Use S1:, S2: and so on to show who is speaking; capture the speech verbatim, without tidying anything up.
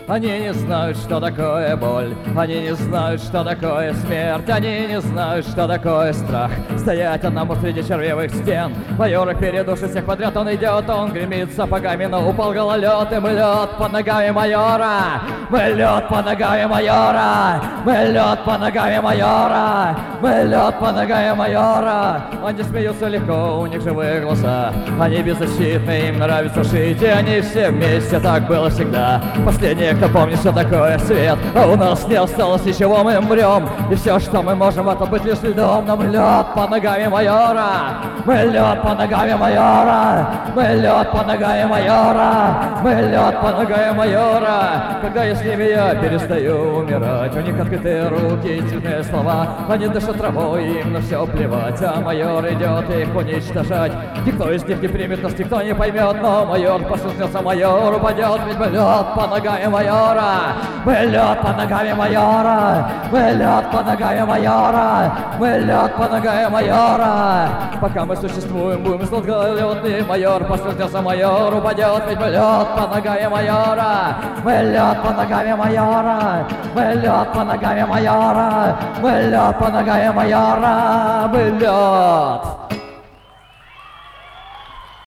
S1: Они не знают, что такое боль, они не знают, что такое смерть, они не знают, что такое страх. Стоять одному среди червивых стен. Майор их передушит всех подряд, он идет, он гремит сапогами, но упал гололед, и мы лед под ногами майора. Мы лед под ногами майора, мы лед под ногами майора, мы лед под ногами майора. Они смеются легко, у них живые глаза, они беззащитны, им нравится жить, и они все вместе, так было всегда. Последние, кто помнит, что такое свет, а у нас не осталось ничего, мы умрем, и все, что мы можем, это быть лишь льдом. Но мы лед под ногами майора, мы лед под ногами майора, мы лед под ногами майора, мы лед под ногами майора. Когда я с ними, я перестаю умирать, у них открытые руки и честные слова, они дышат травой, им на все плевать, а майор идет их уничтожать. Никто из них не примет нас, никто не поймет, но майор послушался, майор упадет, ведь мы лед под ногами майора, мы лед под ногами майора, мы лед под ногами майора, мы лед под ногами майора. Пока мы существуем, будем слот гололедный, майор послушался, майор упадет, ведь мы лед под ногами майора, мы лед под ногами майора, мы лед под ногами майора, мы лед под ногами майора, мы лед.